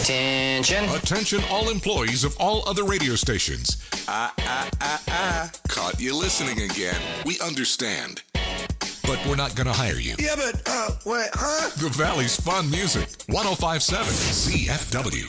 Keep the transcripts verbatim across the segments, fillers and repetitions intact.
Attention. Attention all employees of all other radio stations. Ah, ah, ah, ah. Caught you listening again. We understand. But we're not going to hire you. Yeah, but, uh, what, huh? The Valley's fun music. one oh five point seven C F W.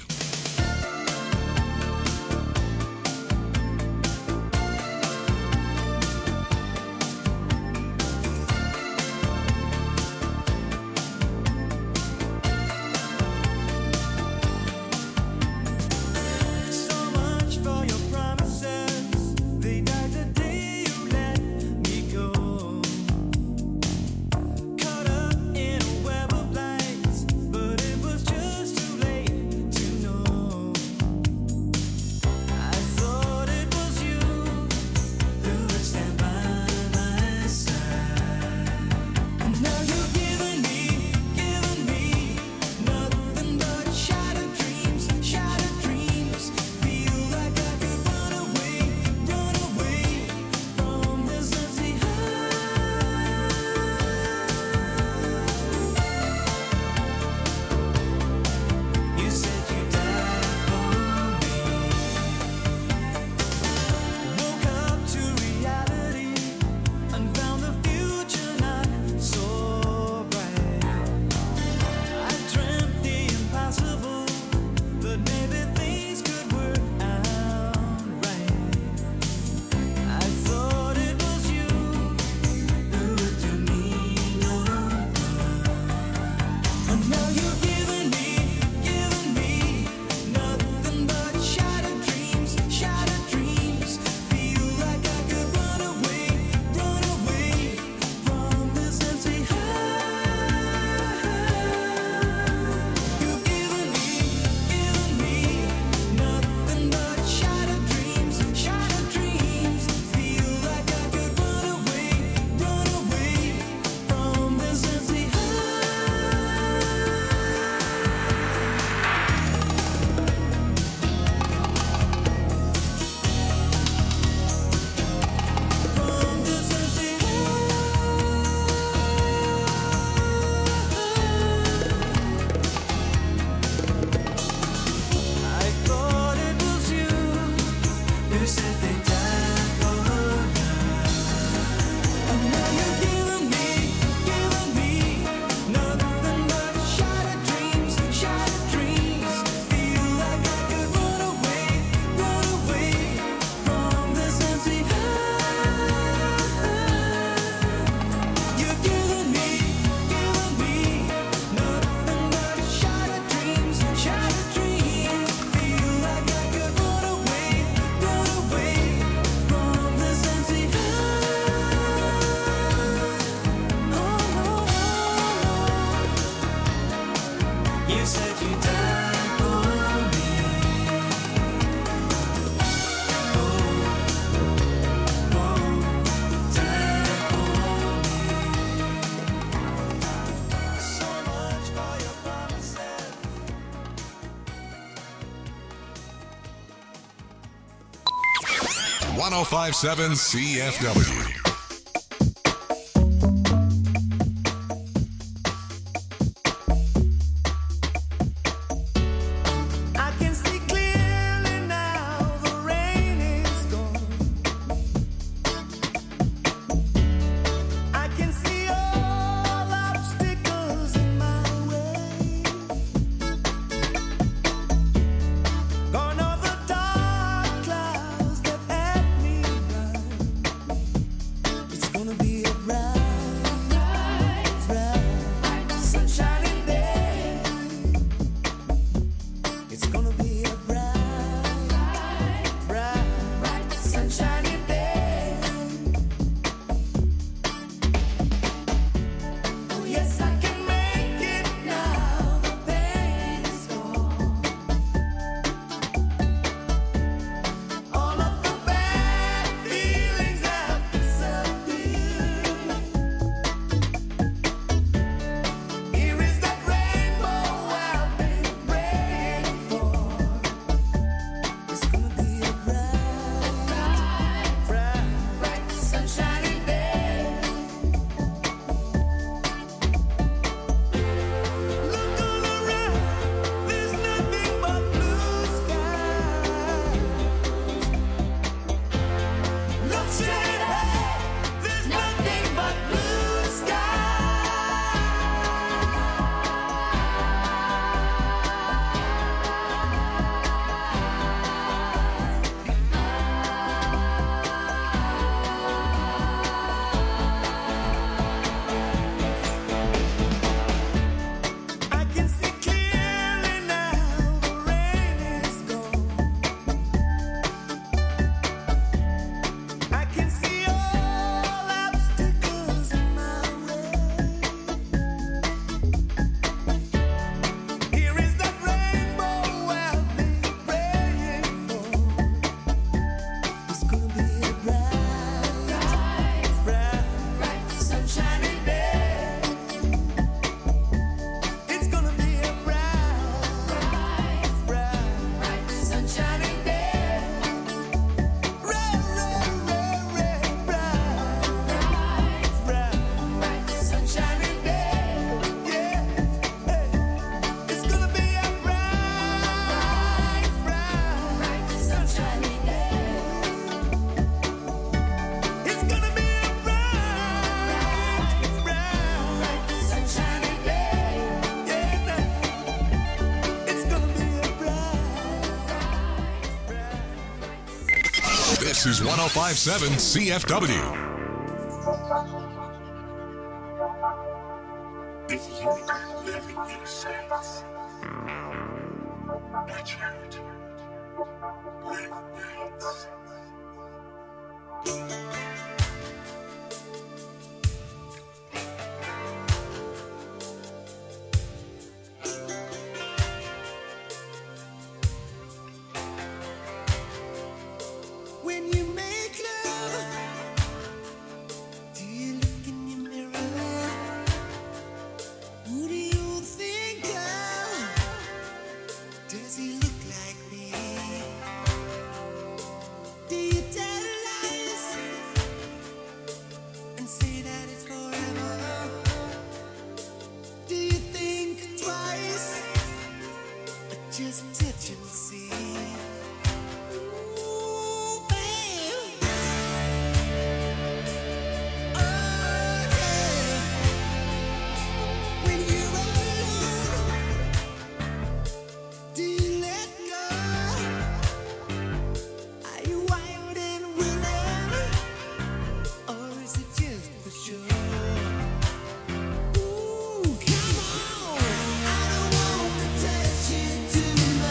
one oh five point seven C F W. This is one oh five point seven C F W. If you could live in your sense, watch out, live nights. When you make love, do you look in your mirror? Who do you think of? Does he look like me? Do you tell lies and say that it's forever? Do you think twice or just touch and see? Ooh, babe. Oh, yeah. When you're alone, do you let go? Are you wild and willing, or is it just for sure? Ooh, come on, I don't wanna touch you too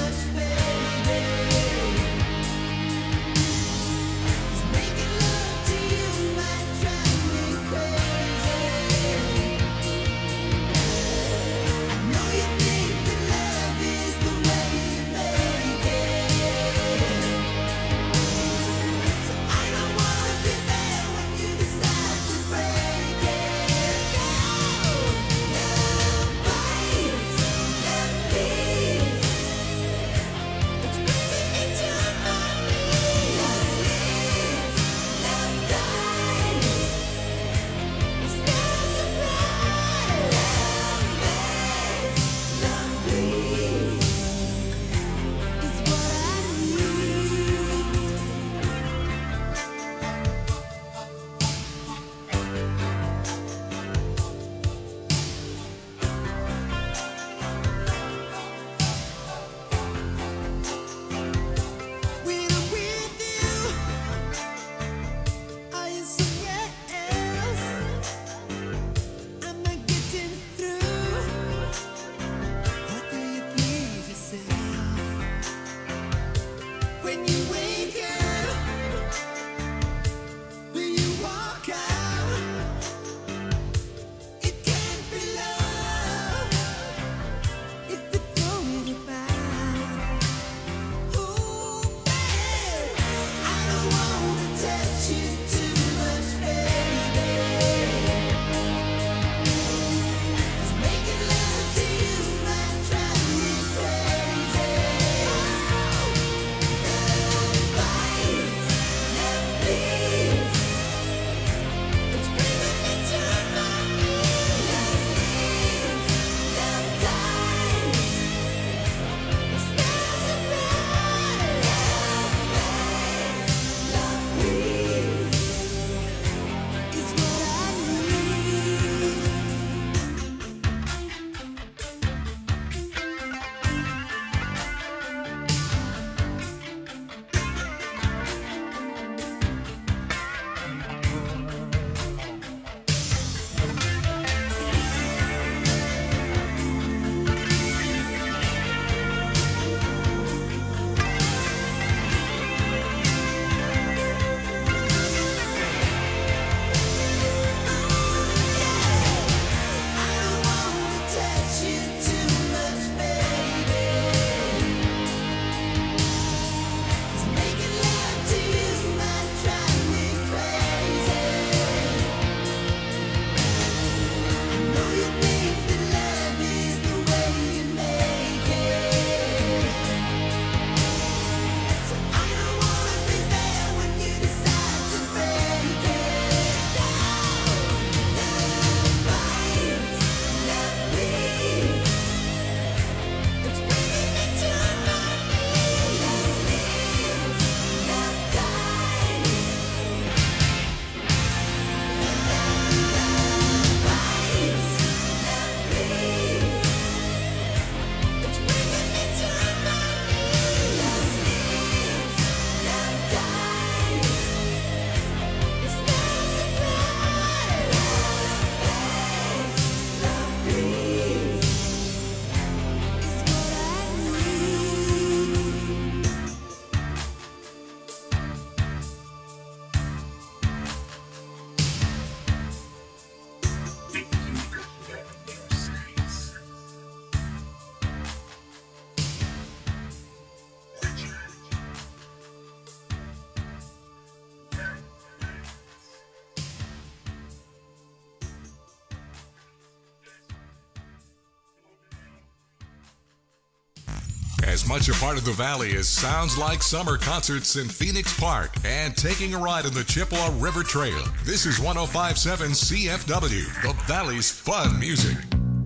as much a part of the Valley as Sounds Like Summer concerts in Phoenix Park and taking a ride on the Chippewa River Trail. This is one oh five point seven C F W, the Valley's fun music.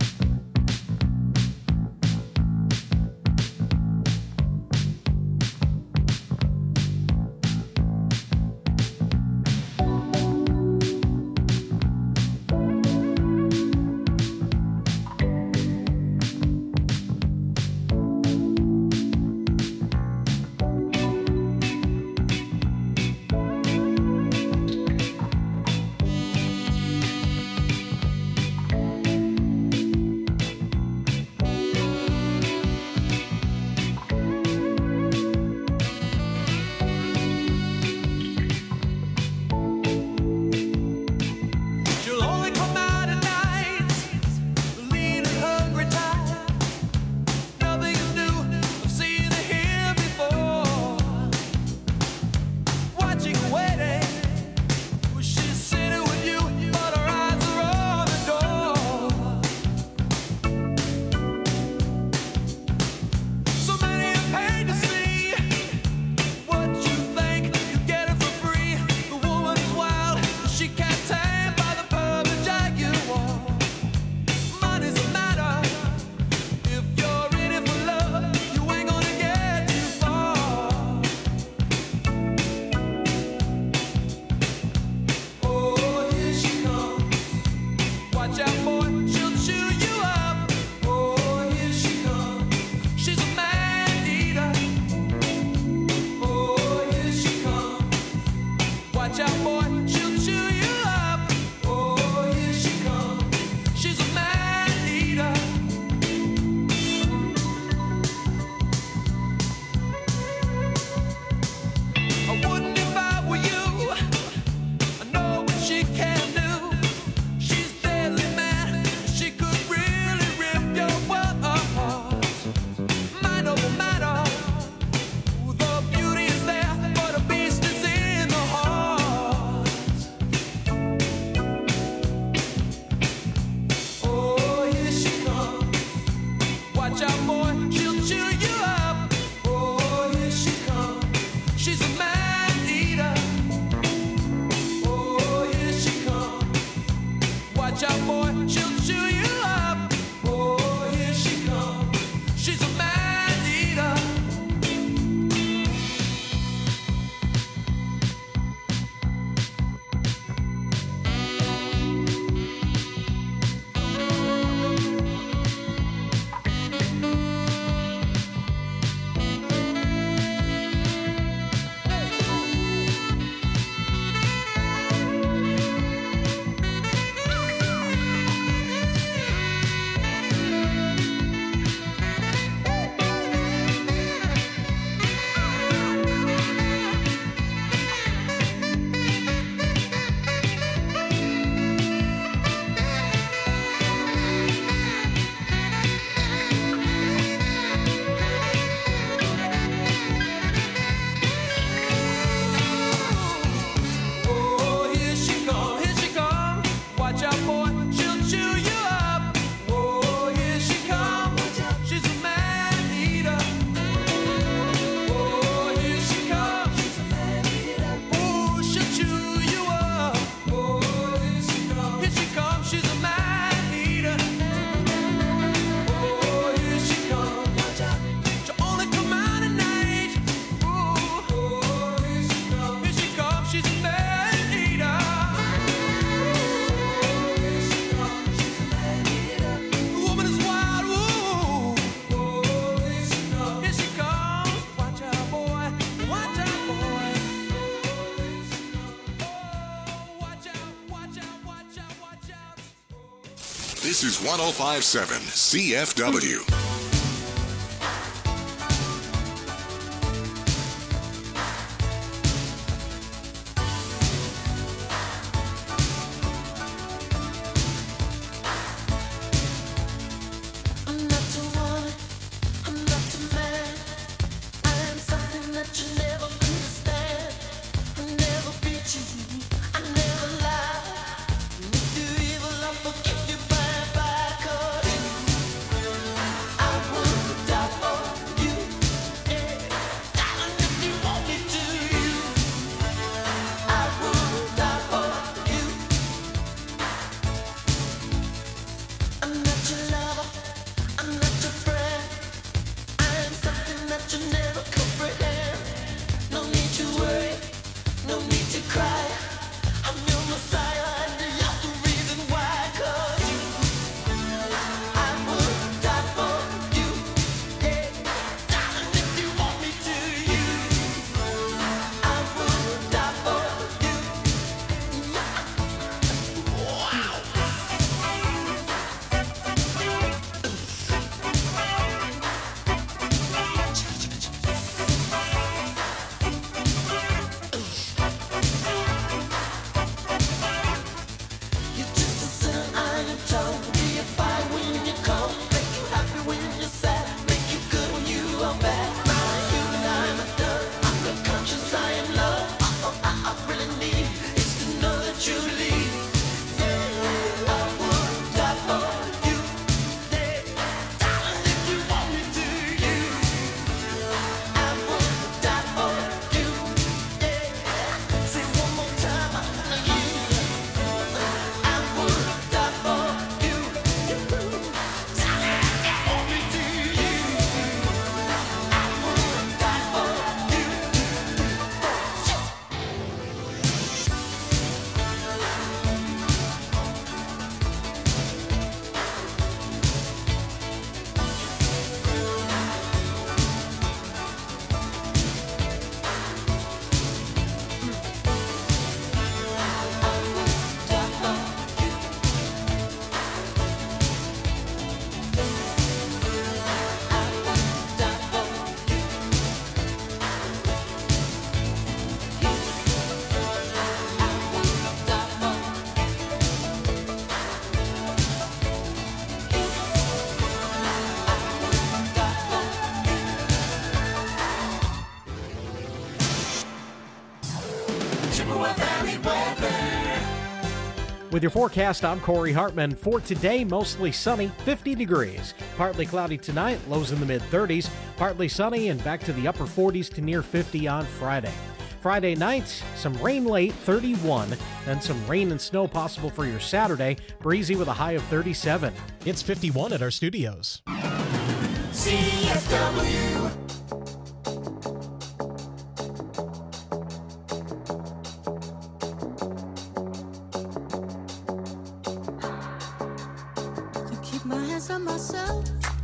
This is one oh five point seven C F W. I Chippewa Valley weather. With your forecast, I'm Corey Hartman. For today, mostly sunny, fifty degrees. Partly cloudy tonight, lows in the mid-thirties. Partly sunny and back to the upper forties to near fifty on Friday. Friday night, some rain late, thirty-one. Then some rain and snow possible for your Saturday. Breezy with a high of thirty-seven. It's fifty-one at our studios. C F W. My hands on myself.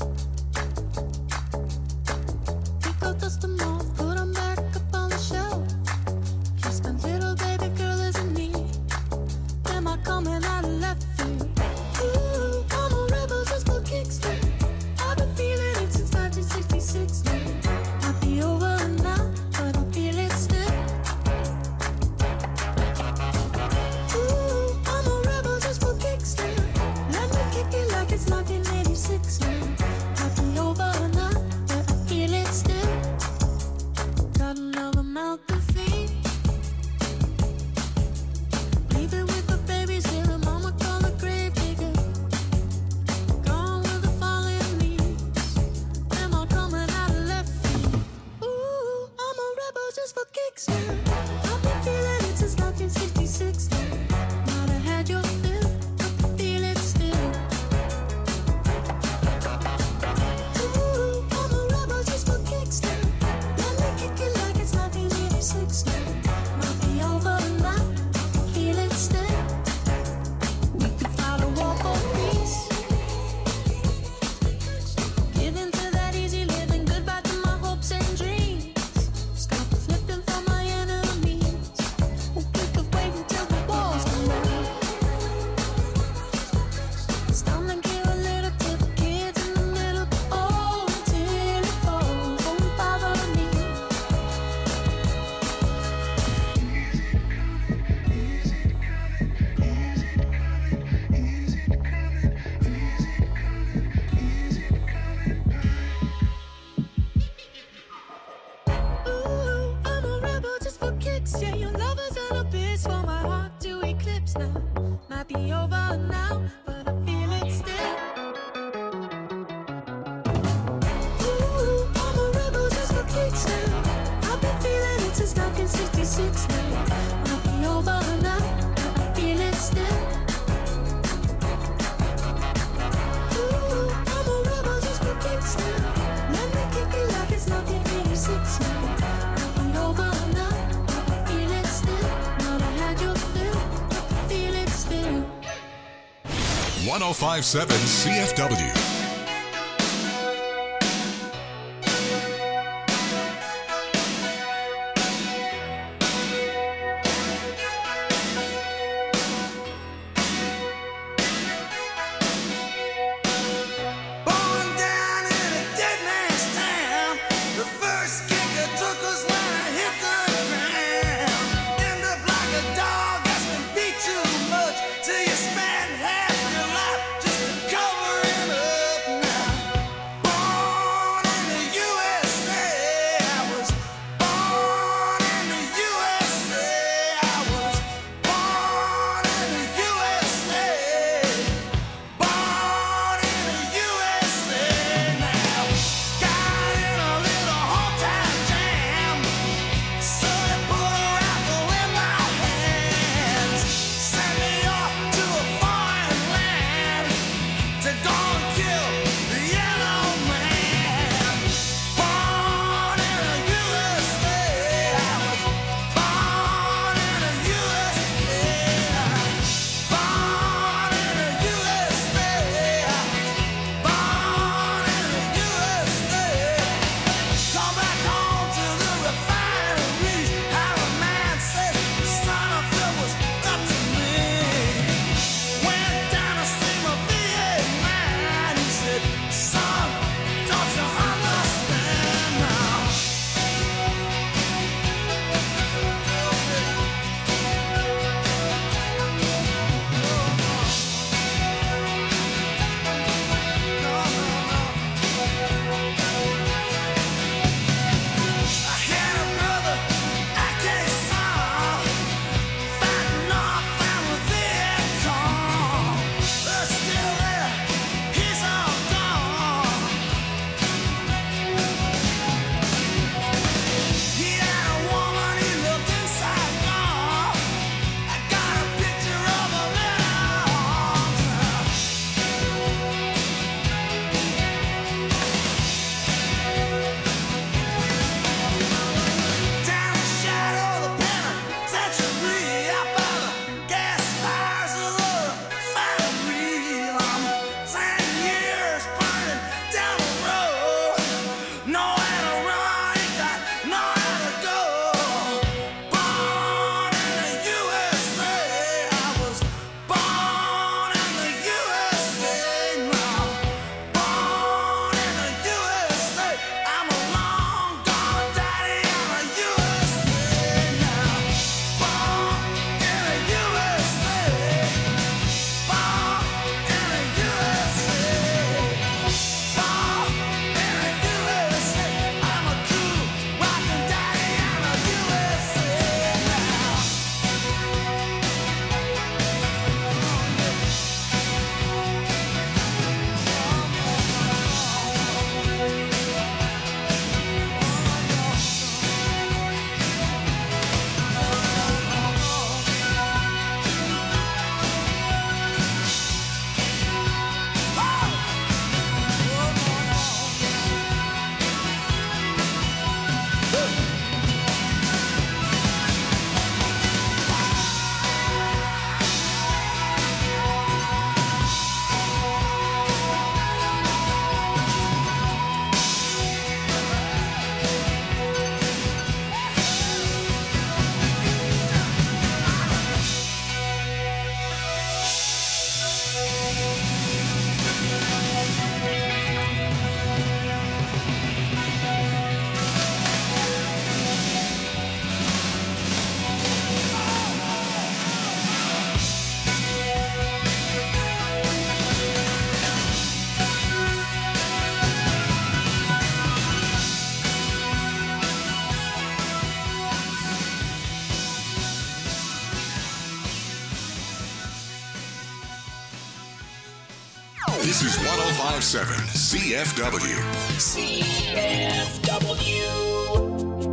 Pick up dust them off, put them back up on the shelf. Kiss my little baby girl isn't me. Am I coming out of left field? Ooh, I'm a rebel just for kicks. I've been feeling it since nineteen sixty-six. Might be over now, but I feel it still. Ooh, I'm a rebel just for kicks. Let me kick it like it's nineteen eighty-six now. Might be over now, but I feel it still. Got another mouth to feed. Leaving with the babies here, and mama call the grave digger. Gone with the falling leaves. Am I coming out of left field? Ooh, I'm a rebel just for kicks now. I've been feeling it since nineteen sixty-six now. Might have had your fill, but I feel it still. Ooh, I'm a rebel just for kicks now. Let me kick it like it's nineteen eighty-six now. Might be over now, feel it still. We could fight a war for peace. Give in to that easy living, goodbye to my hopes and dreams. Stop flipping for my enemies. We could wait until the walls come down. It's time to give a little to the kids in the middle. Oh, until it falls, won't bother me. Ooh, I'm a rebel just for kicks. Yeah, your lovers and a bitch for my heart to eclipse now. Might be over now, but I feel it still. Ooh, I'm a rebel just for kicks now. I've been feeling it since nineteen sixty-six now. Might be over now, but I feel it still. Ooh, I'm a rebel just for kicks now. Let me kick it like it's nineteen eighty-six now. Might be over now, but I feel it still. Might have had your fill, but I feel it still. one oh five point seven C F W. Born down in a dead man's town. The first kicker took us when I hit the ground. End up like a dog that's been beat too much till you spend half your life just covering up. This is one oh five point seven C F W. C F W.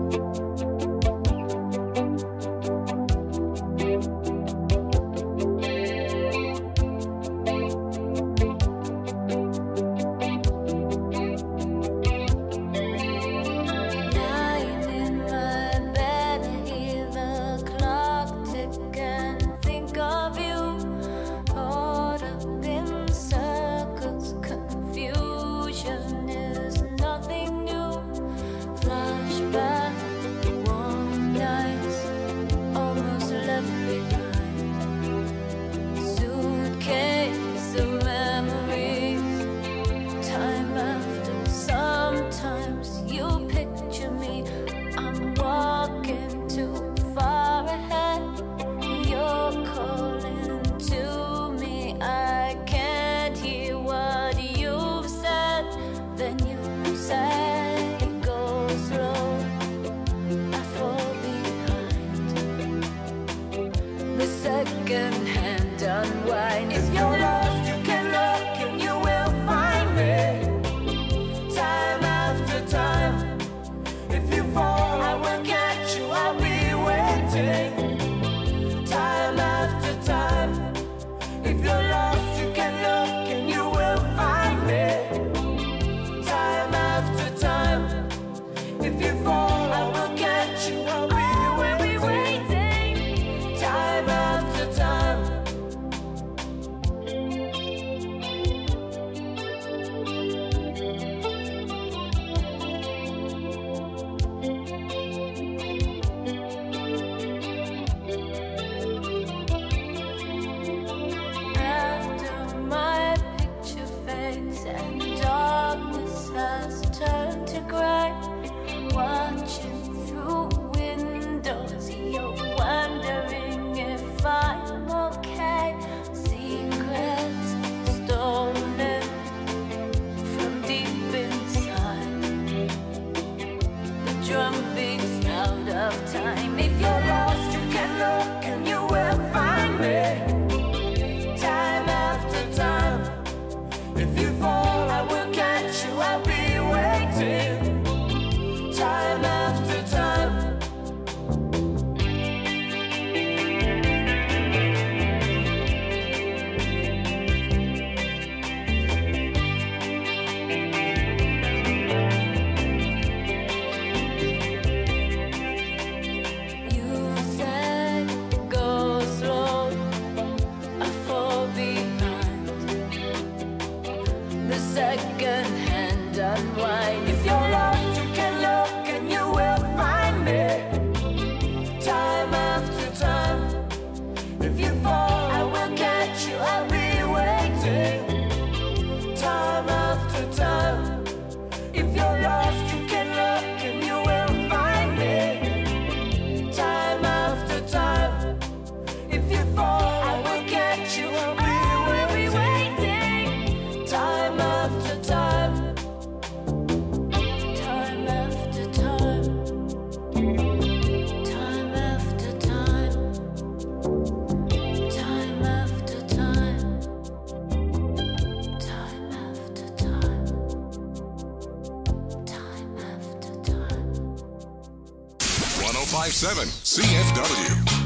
one oh five point seven C F W.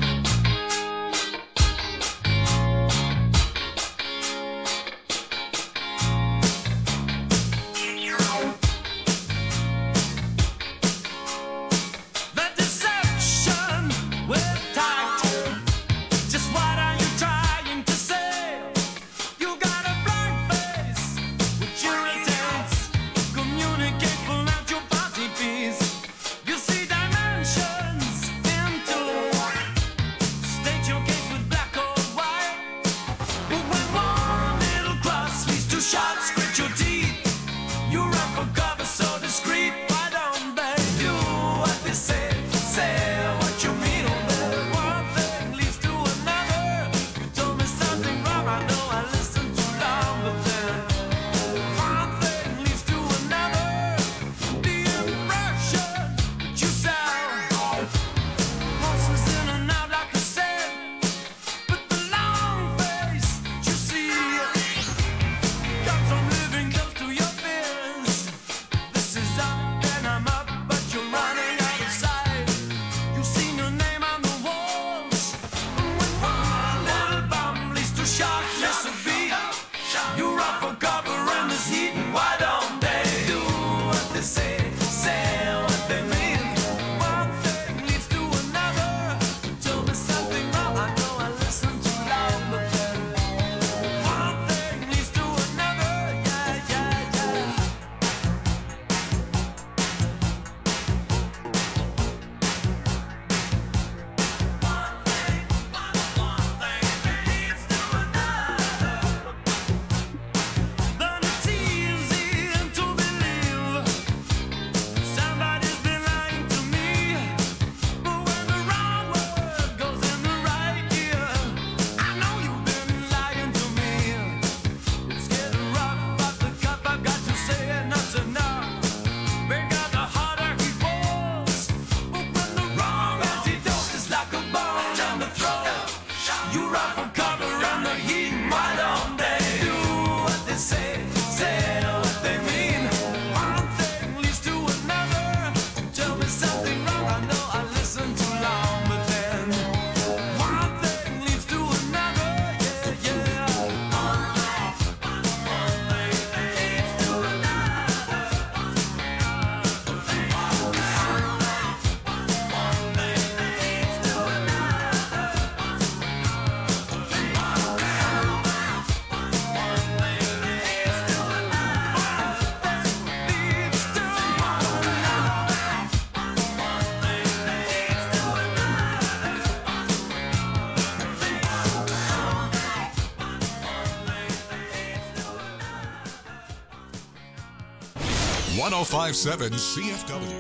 one oh five point seven C F W.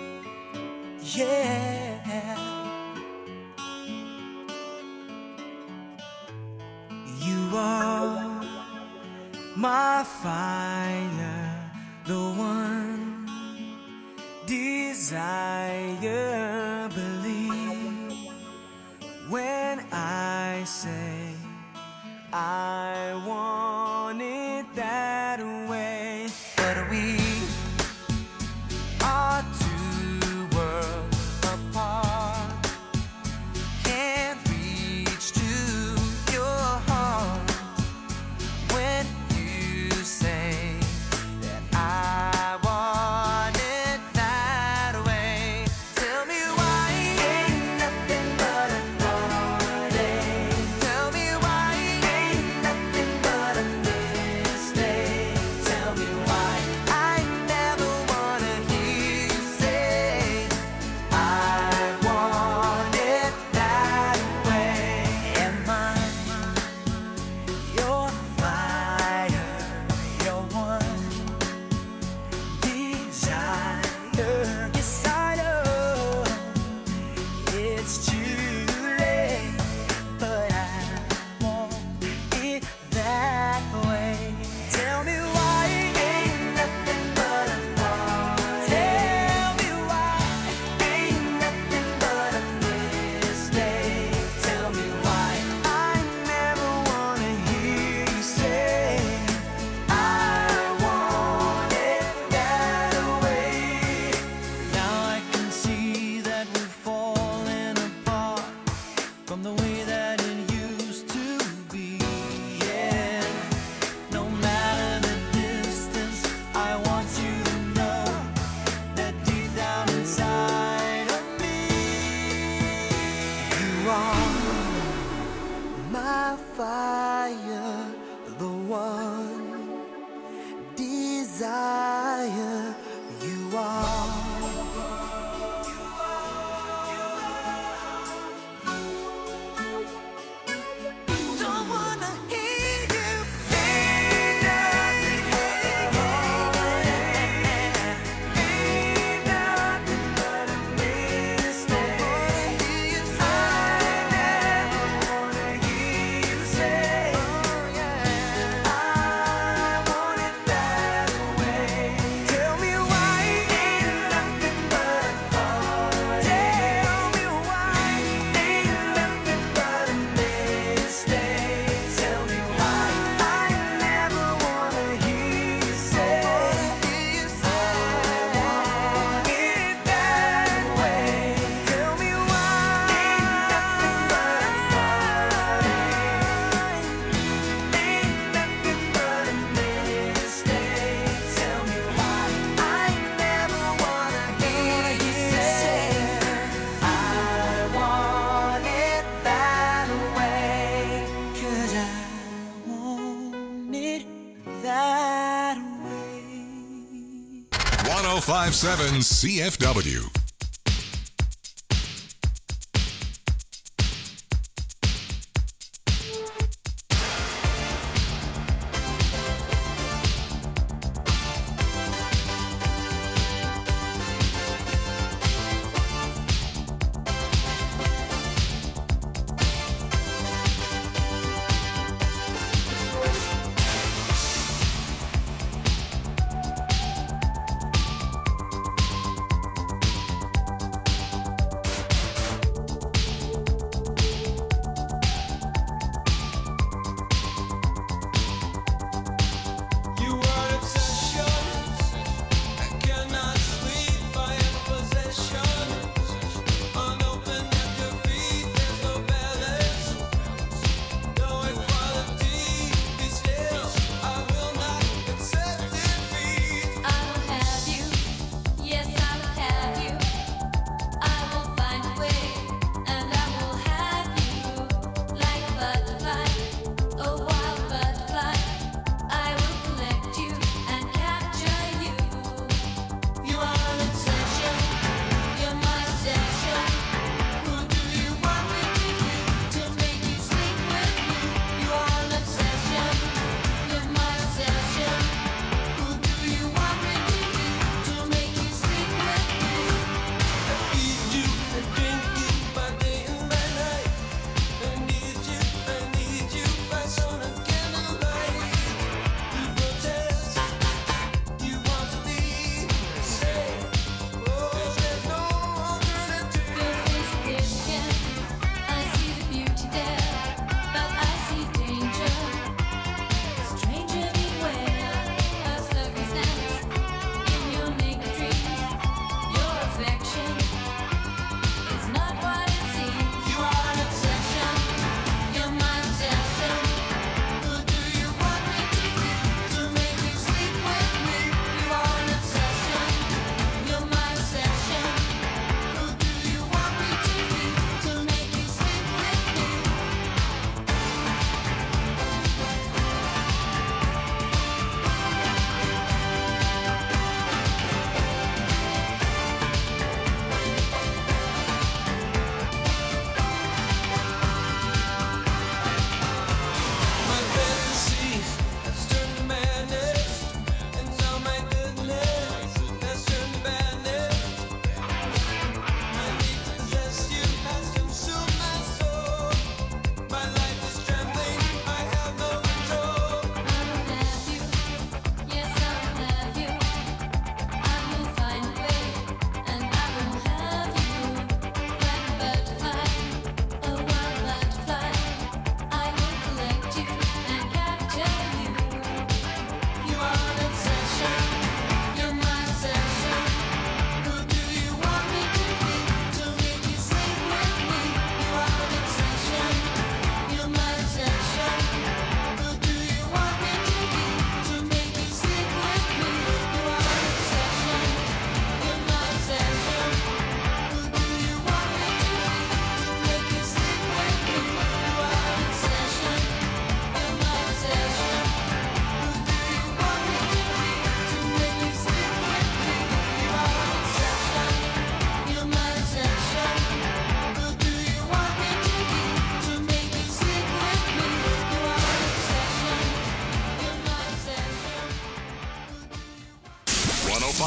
Yeah, you are my fire, the one desire. Believe when I say I want it that way, but we are two worlds apart. Can't reach to your heart when you say that I want it that way. Tell me why ain't nothing but a heartache. Tell me why ain't nothing but a mistake. Tell me why I never wanna hear you say I want it that way. Am I your fire, your one desire? Yes, I know it's too late, but I want it that way. Tell me why ain't nothing but a heart. Tell me why ain't nothing but a mistake. Tell me why I never wanna hear you say I want it that way. Now I can see that we're falling apart from the way that it used to be. Yeah, no matter the distance, I want you to know that deep down inside of me, you are my fire, the one desire. You are. Don't wanna hear you say nothing. Ain't nothing but a mistake. I never wanna hear you say I want it that way. Tell me why ain't nothing but a heart. Tell me why ain't nothing but a mistake. Tell me why I never wanna hear you say I want it that way. Tell me why ain't nothing but a heartache. Ain't nothing but a mistake. Tell me why I never wanna hear you say I want it that way. 'Cause I want it that way. one oh five point seven C F W.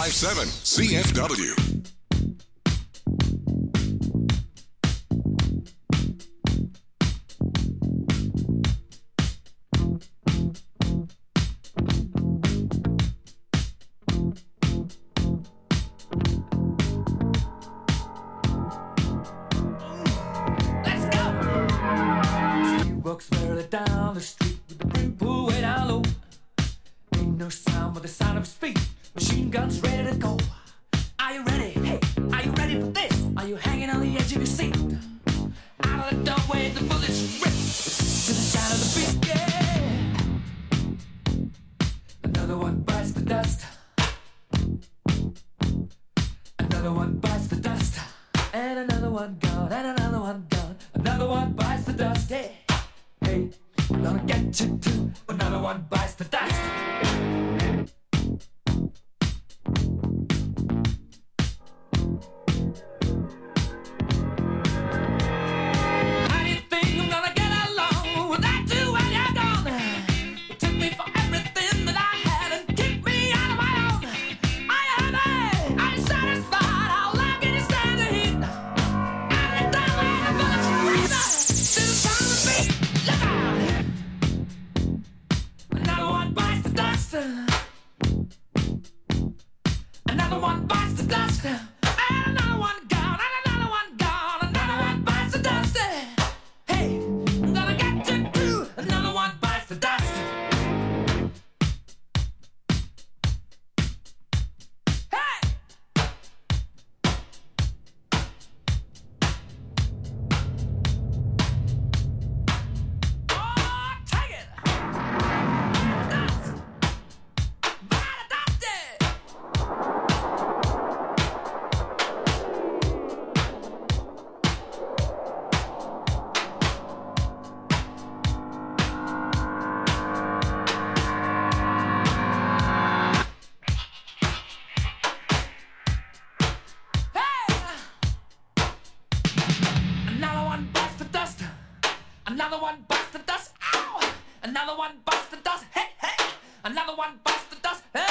five seven C F W. Let's go! He walks further down the street with the brim pulled way down low. Ain't no sound but the sound of his feet. Machine guns ready to go. Are you ready? Hey, are you ready for this? Are you hanging on the edge of your seat? Out of the doorway, the bullets rip to the sound of the beat. Yeah. Another one bites the dust. Another one bites the dust. And another one gone, and another one gone. Another one bites the dust. Hey, hey, I'm gonna get you too. Another one bites the dust. How do you think I'm gonna get along without you when you're gone? You took me for everything that I had and kicked me out of my own. Are you happy? Are you satisfied? How long can you stand the heat? Out of the doorway, the bullets breathe out to the sound of the beat. Look out! Another one bites the dust. Another one bites the dust. And another one gone. And another one gone. Another one bites the dust. Hey, I'm gonna get you too. Another one bites the dust. Hey! Oh, take it! Dust! By the dusty! Hey! Another one bites the dust. Another one bites the dust. Ow! Another one bites the dust. Hey, hey! Another one bites the dust. Hey!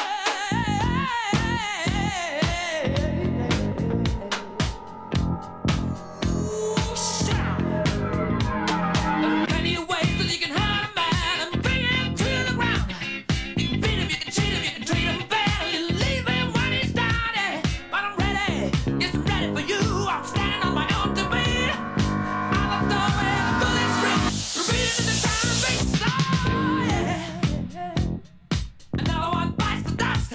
Ooh, shout! There are plenty of ways that you can hurt a man and bring him to the ground. You can beat him, you can cheat him, you can treat him bad, or you leave him when he's down. Yeah. But I'm ready, yes, I'm ready for you. I'm standing on my own to beat. Out the doorway, the bullets rip, repeating the sound of beats. Oh, yeah. Another one bites the dust.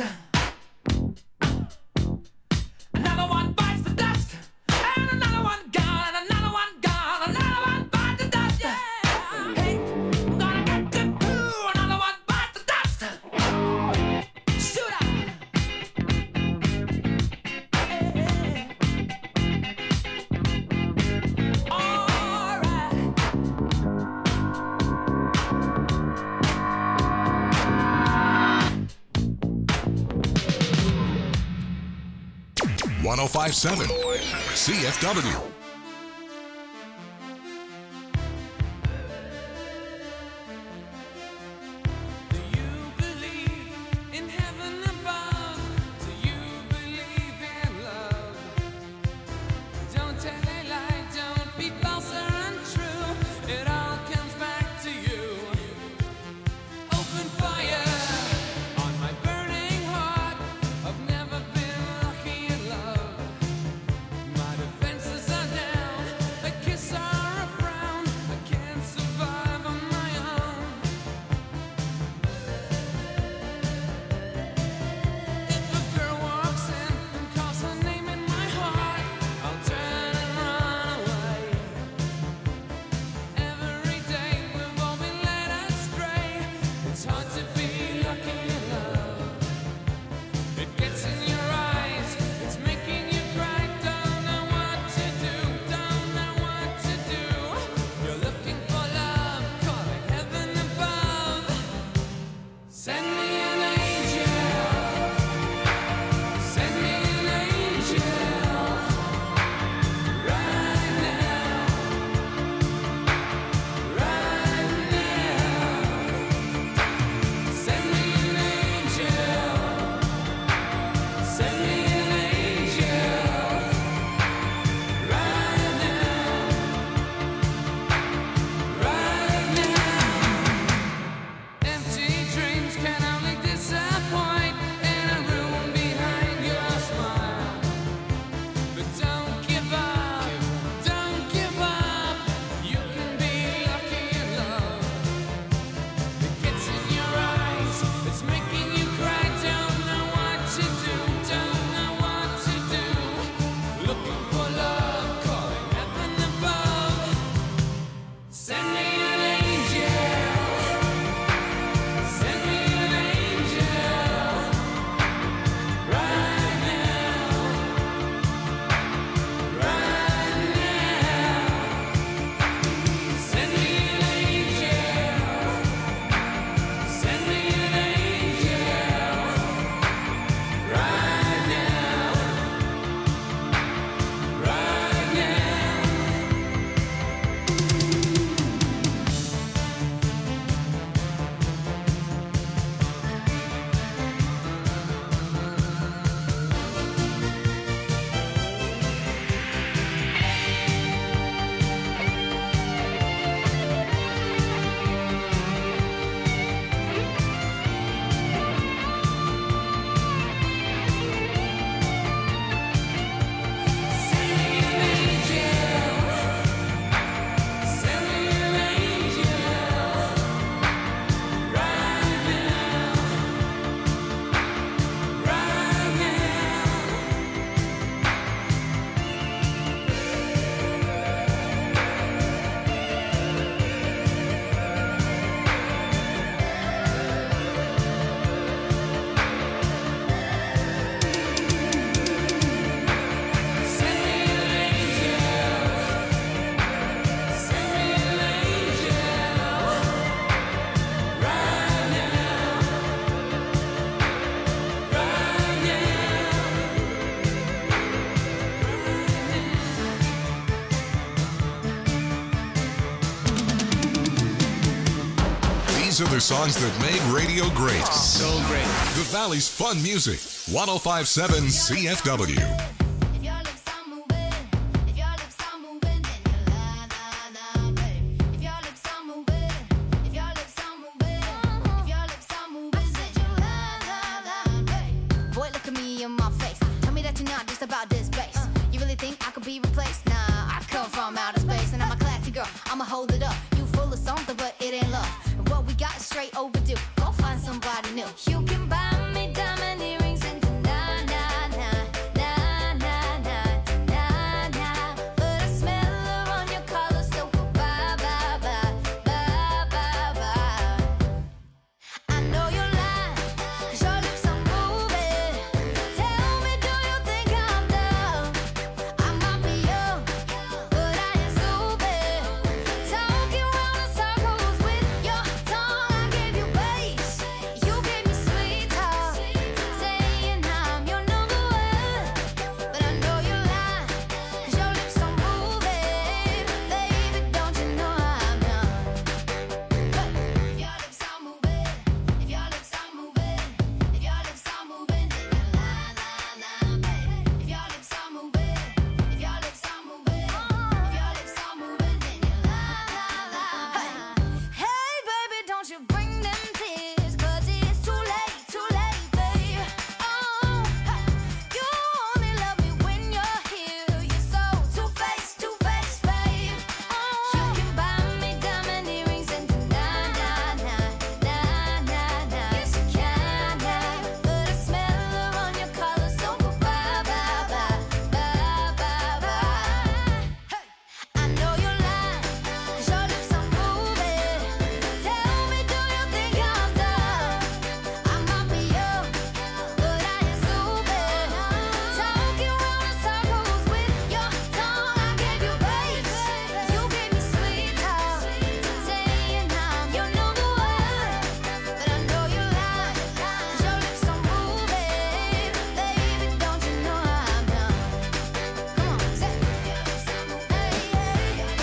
Another one bites the dust. And another one gone, and another one gone. Another one bites the dust. Yeah. Hey, I'm gonna get you too. Another one bites the dust. Shoot out. Hey. All right. one oh five seven C F W. Do you believe in heaven above? Do you believe in love? Don't tell a lie, don't be false or untrue. It all comes back to you. Open fire on my burning heart. I've never been lucky in love. My defenses are down. These are the songs that made radio great. So great. The Valley's fun music. one oh five point seven C F W. Boy, look at me in my face. Tell me that you're not just about this bass. You really think I could be replaced? Nah, I come from outer space, and I'm a classy girl. I'ma hold it up. You full of something, but it ain't love. And what we got is straight overdue. Go find somebody new. You can buy me diamond earrings and na na na na na na na na. But I smell her on your collar, so bye bye bye bye bye bye. I know you're lying, 'cause your lips are moving. Tell me, do you think I'm dumb? I might be young, but I ain't stupid. Talking round in circles with your tongue. I gave you bass, you gave me sweet talk, saying I'm your number one. But I know you're lying, 'cause your lips are moving. Baby, don't you know I'm done? If your lips are moving, if your lips are moving, if your lips are moving, then you lie, lie, lie, baby. If your lips are moving, if your lips are moving, if your lips are moving, then you lie, lie, lie. Hey, baby, don't you bring them tears, 'cause it's too late, too late, babe. Oh, you only love me when you're here. You're so two-faced, two-faced, babe. Oh, you can buy me diamond earrings and na na na na na na. Yes, you can, yeah. But I smell her on your collar, so bye bye bye bye bye bye. Hey, I know you're lying, 'cause your lips are moving. Tell me, do you think I'm dumb? I might be young, but I ain't stupid. Talking round in circles with your tongue. I gave you bass, you gave me sweet talk, saying I'm your number one. But I know you're lying, 'cause your lips are moving. Baby, don't you know I'm done? Come on, say, hey, hey, hey, hey,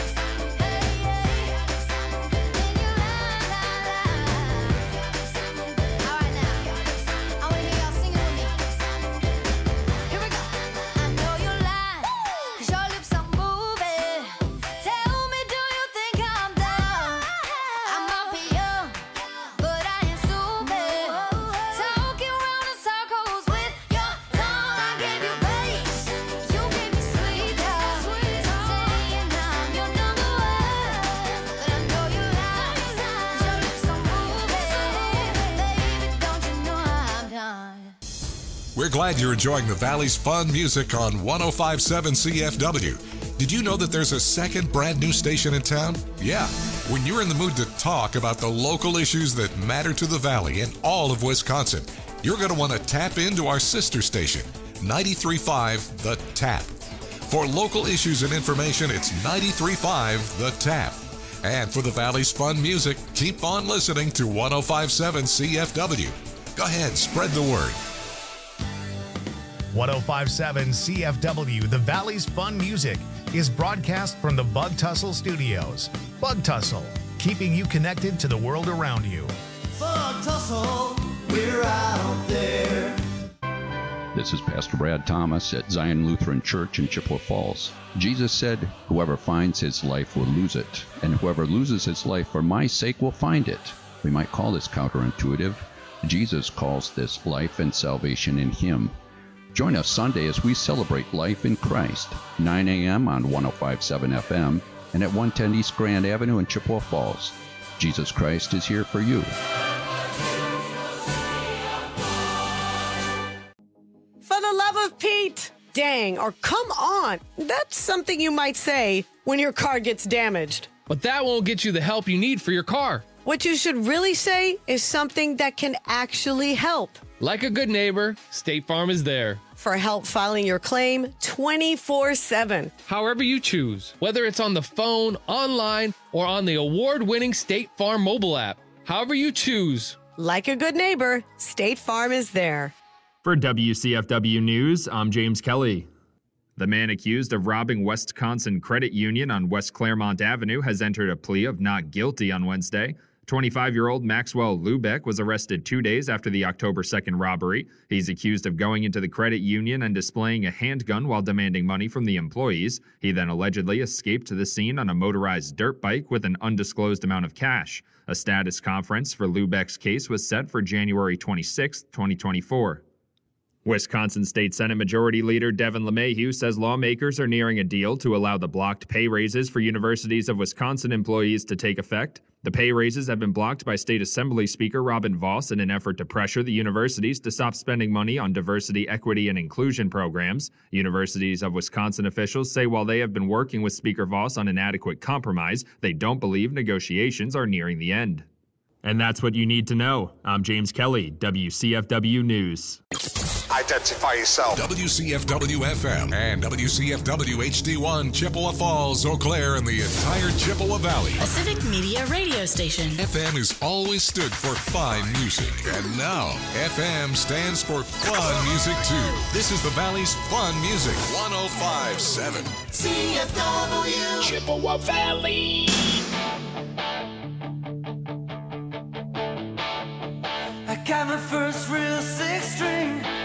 then you lie, lie, lie. All right now, I wanna hear y'all singing with me. Here we go. I know you're lying, 'cause your lips are moving. Tell me, do you think I'm dumb? I might be young, but I ain't stupid. Talking round in circles with your tongue. I gave you bass, you gave me sweet talk, saying I'm your number one. But I know you're lying, 'cause your lips are moving. Baby, don't you know I'm done? We're glad you're enjoying the Valley's fun music on one oh five point seven C F W. Did you know that there's a second brand new station in town? Yeah. When you're in the mood to talk about the local issues that matter to the Valley and all of Wisconsin, you're going to want to tap into our sister station, ninety-three point five The Tap. For local issues and information, it's ninety-three point five The Tap. And for the Valley's fun music, keep on listening to one oh five point seven C F W. Go ahead, spread the word. one oh five point seven C F W, the Valley's fun music, is broadcast from the Bug Tussle Studios. Bug Tussle, keeping you connected to the world around you. Bug tussle, we're out there. This is Pastor Brad Thomas at Zion Lutheran Church in Chippewa Falls. Jesus said, "Whoever finds his life will lose it, and whoever loses his life for my sake will find it." We might call this counterintuitive. Jesus calls this life and salvation in him. Join us Sunday as we celebrate life in Christ, nine a.m. on one oh five point seven F M and at one ten East Grand Avenue in Chippewa Falls. Jesus Christ is here for you. For the love of Pete! Dang, or come on! That's something you might say when your car gets damaged. But that won't get you the help you need for your car. What you should really say is something that can actually help. Like a good neighbor, State Farm is there. For help filing your claim twenty-four seven. However you choose, whether it's on the phone, online, or on the award-winning State Farm mobile app. However you choose. Like a good neighbor, State Farm is there. For W C F W News, I'm James Kelly. The man accused of robbing Wisconsin Credit Union on West Claremont Avenue has entered a plea of not guilty on Wednesday. twenty-five-year-old Maxwell Lubeck was arrested two days after the October second robbery. He's accused of going into the credit union and displaying a handgun while demanding money from the employees. He then allegedly escaped to the scene on a motorized dirt bike with an undisclosed amount of cash. A status conference for Lubeck's case was set for January twenty-sixth, twenty twenty-four. Wisconsin State Senate Majority Leader Devin LeMahieu says lawmakers are nearing a deal to allow the blocked pay raises for Universities of Wisconsin employees to take effect. The pay raises have been blocked by State Assembly Speaker Robin Vos in an effort to pressure the universities to stop spending money on diversity, equity, and inclusion programs. Universities of Wisconsin officials say while they have been working with Speaker Vos on an adequate compromise, they don't believe negotiations are nearing the end. And that's what you need to know. I'm James Kelly, W C F W News. Identify yourself. W C F W F M and W C F W H D one, Chippewa Falls, Eau Claire, and the entire Chippewa Valley. A Civic Media radio station. F M has always stood for fine music, and now F M stands for fun music too. This is the Valley's fun music, one oh five point seven. C F W Chippewa Valley. I got my first real six string.